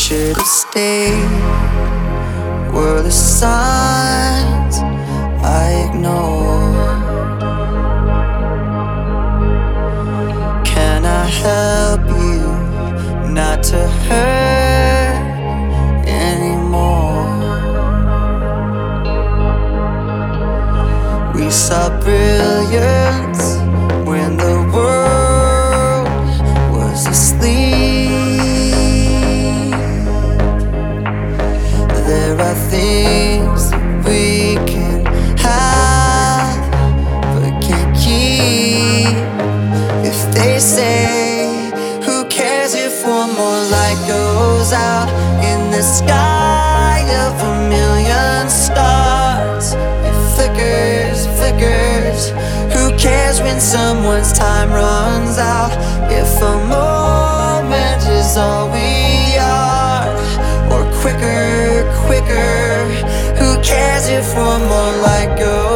should have stayed were the signs I ignored. Can I help you not to hurt anymore? We saw brilliance when the world was asleep. There are things that we can have but can't keep. If they say, who cares if one more light goes out in the sky of a million stars? It flickers, flickers. Who cares when someone's time runs out? If a moment is all we are, or quicker, quicker. Who cares if one more light goes